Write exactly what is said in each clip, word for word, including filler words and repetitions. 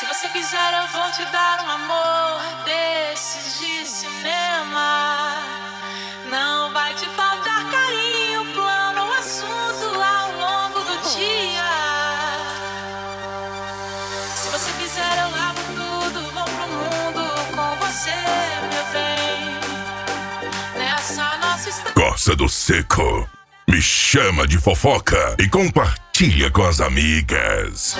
Se você quiser eu vou te dar um amor desses de cinema. Não vai te faltar carinho, plano, um assunto ao longo do dia. Se você quiser eu lavo tudo, vou pro mundo com você, meu bem. Nessa nossa história. Gosta do seco? Me chama de fofoca e compartilha com as amigas.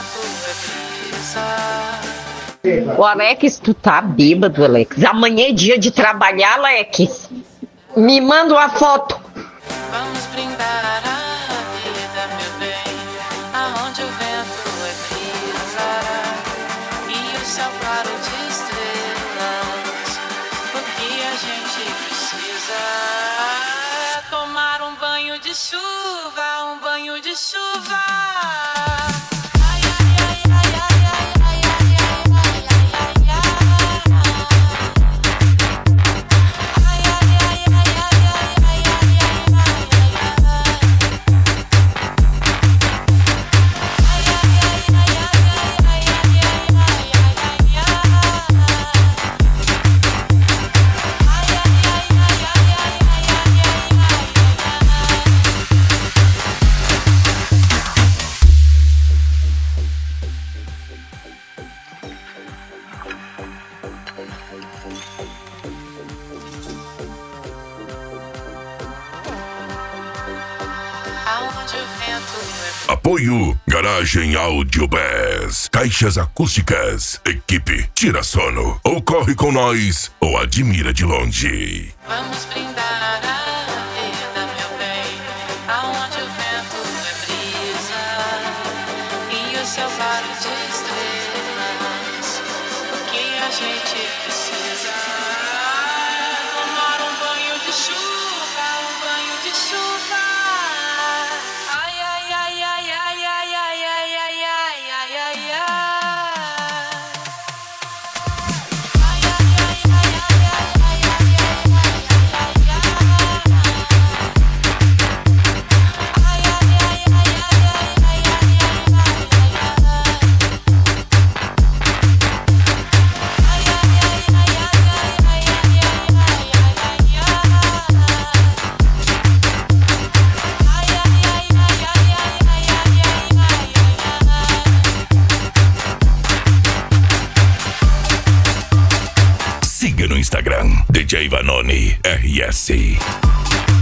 O Alex, tu tá bêbado, Alex. Amanhã é dia de trabalhar, Alex. Me manda uma foto. Vamos brindar a vida, meu bem, aonde o vento é brisa e o céu claro de estrelas. O que a gente precisa é tomar um banho de chuva, um banho de chuva. Apoio Garagem Audio Bass, caixas acústicas, equipe Tira Sono, ou corre com nós, ou admira de longe. Vamos brindar a vida, meu bem, aonde o vento é brisa e o céu claro de estrelas. O que a gente precisa é tomar um banho de chuva, um banho de chuva. Ai, ai, ai, ai, ai, ai, ai, ai, ai, ai, ai, ai, ai. Siga no Instagram, D J Vanoni R S.